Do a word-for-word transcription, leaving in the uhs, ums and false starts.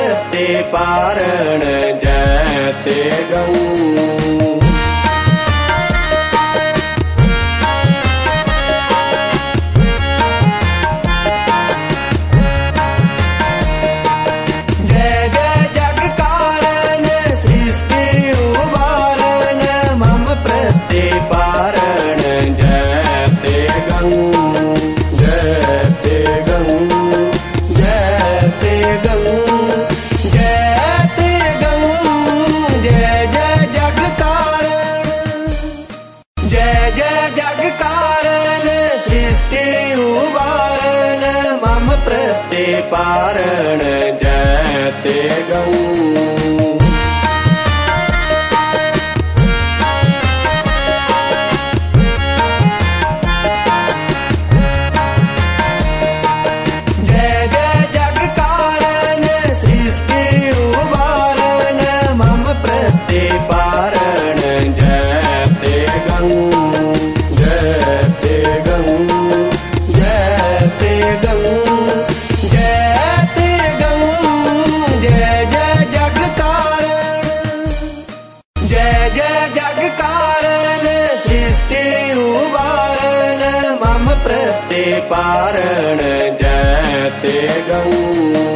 प्रतिपारण जयते गौ। प्रतिपारण जयते गौ। जय जय जग कारण सृष्टि उबारण मम प्रतिपारण जयते गौ। जयते गौ जयते गौ प्रतिपारण जयते गौ।